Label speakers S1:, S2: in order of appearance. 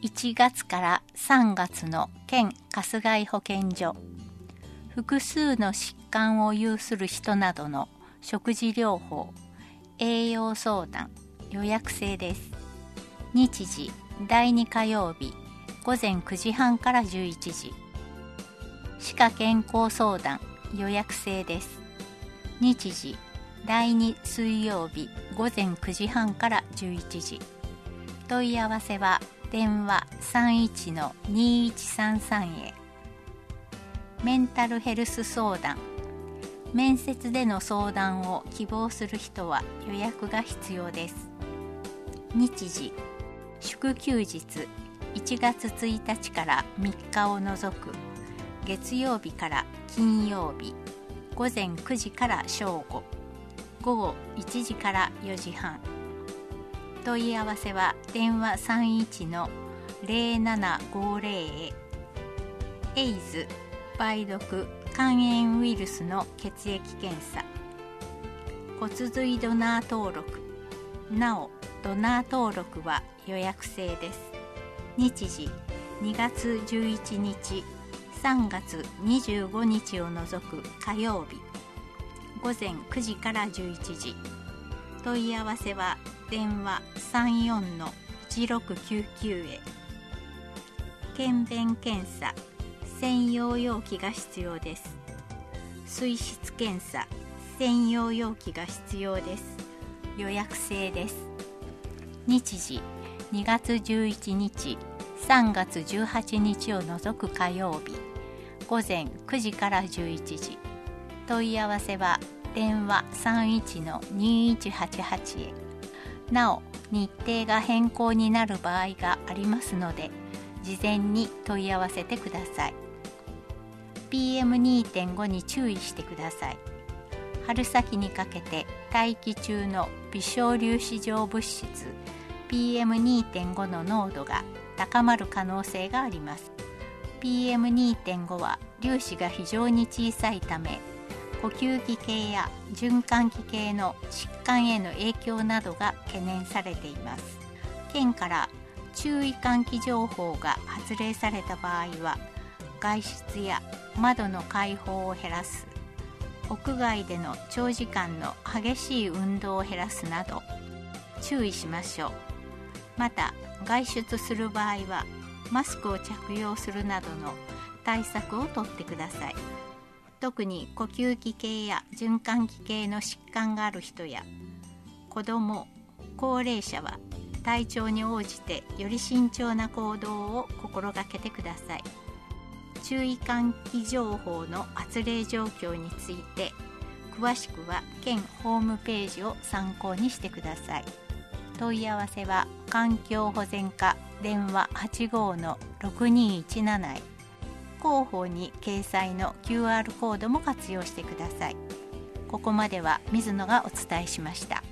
S1: 1月から3月の県春日井保健所、複数の疾患を有する人などの食事療法、栄養相談、予約制です。日時、第2火曜日、午前9時半から11時。歯科健康相談、予約制です。日時、第2水曜日、午前9時半から11時。問い合わせは電話 31-2133 へ。メンタルヘルス相談、面接での相談を希望する人は予約が必要です。日時、祝休日1月1日から3日を除く月曜日から金曜日、午前9時から正午、午後1時から4時半。問い合わせは電話 31-0750 へ。エイズ、梅毒、肝炎ウイルスの血液検査、骨髄ドナー登録、なおドナー登録は予約制です。日時、2月11日、3月25日を除く火曜日、午前9時から11時。問い合わせは電話 34-1699 へ。検便検査、専用容器が必要です。水質検査、専用容器が必要です。予約制です。日時、2月11日、3月18日を除く火曜日、午前9時から11時。問い合わせは電話 31-2188 へ。なお、日程が変更になる場合がありますので、事前に問い合わせてください。PM2.5 に注意してください。春先にかけて大気中の微小粒子状物質 PM2.5 の濃度が高まる可能性があります。PM2.5 は粒子が非常に小さいため、呼吸器系や循環器系の疾患への影響などが懸念されています。県から注意喚起情報が発令された場合は、外出や窓の開放を減らす、屋外での長時間の激しい運動を減らすなど注意しましょう。また、外出する場合はマスクを着用するなどの対策をとってください。特に呼吸器系や循環器系の疾患がある人や子ども、高齢者は体調に応じてより慎重な行動を心がけてください。注意喚起情報の発令状況について詳しくは県ホームページを参考にしてください。問い合わせは環境保全課電話 85-6217 へ。広報に掲載の QR コードも活用してください。ここまでは水野がお伝えしました。